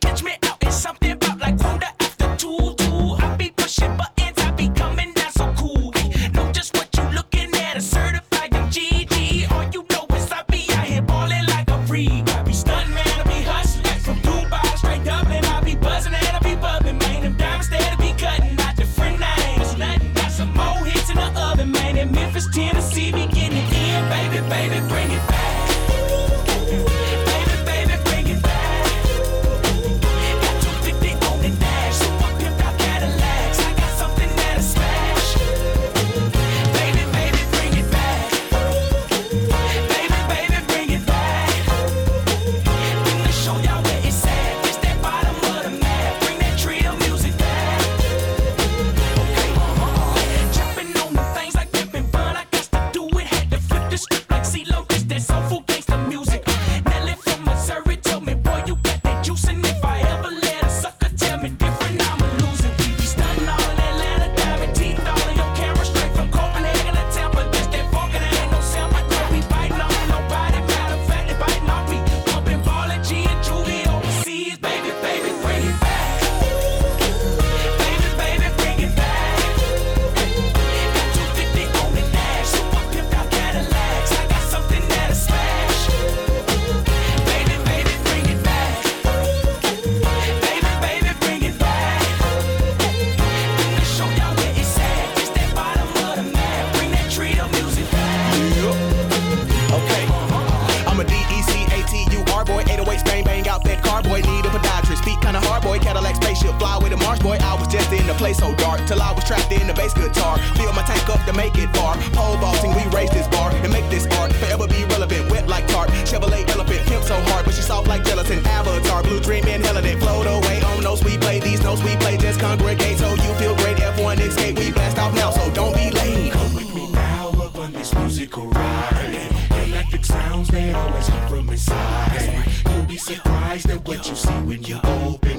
Catch me out in something about like quarter after two. I be pushing buttons, I be coming down so cool. Ay, know just what you looking at, a certified young GG. All you know is I be out here ballin' like a freak. I be stuntin', man, I be hustlin' from Dubai straight Dublin. I be buzzin' and I be bubbin', man. Them diamonds there to be cuttin' out different names. Nothing got some more hits in the oven, man. In Memphis, Tennessee, be getting it in, baby, baby, bring it back. So dark till I was trapped in the bass guitar. Fill my tank up to make it far. Pole vaulting, we raise this bar and make this art forever be relevant. Wet like tart, Chevrolet elephant, pimp so hard, but she soft like gelatin. Avatar, blue dream inhaling it, float away on notes we play. These notes we play just congregate, so you feel great. F1 escape, we blast off now, so don't be late. Come with me now up on this musical ride. Electric sounds they always come from inside. You'll be surprised at what you see when you open